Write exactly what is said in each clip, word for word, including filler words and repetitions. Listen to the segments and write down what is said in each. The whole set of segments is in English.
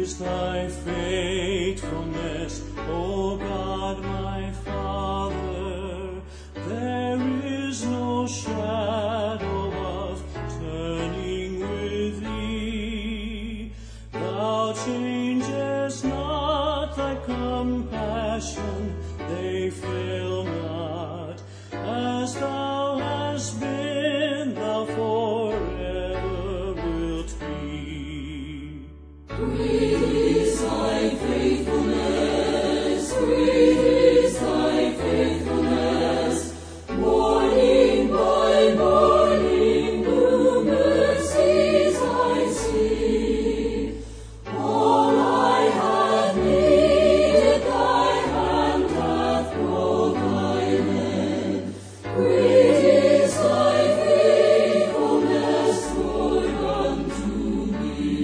is thy faithfulness, O God my Father. There is no shadow of turning with thee. Thou changest not, thy compassion, they fail not. As thou hast been, thou forever wilt be. Great is thy faithfulness, great is thy faithfulness. Morning by morning, new mercies I see. All I have needed, thy hand hath provided. Great is thy faithfulness, Lord, unto me.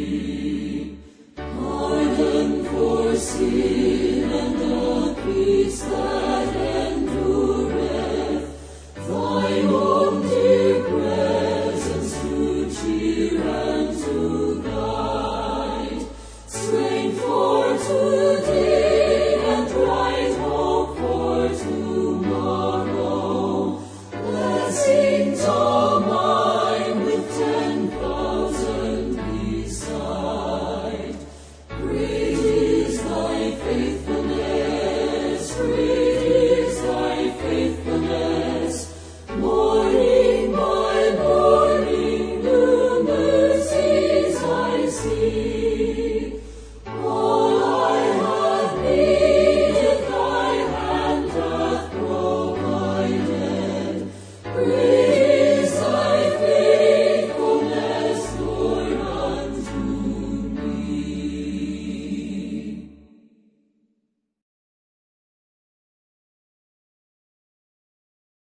Pardon for sin and the peace that endureth. Thine own dear presence to cheer and to guide. Strength for today and bright hope for tomorrow. Blessings all mine with ten thousand beside. Great is thy faithfulness, great is thy faithfulness. Morning by morning, new mercies I see.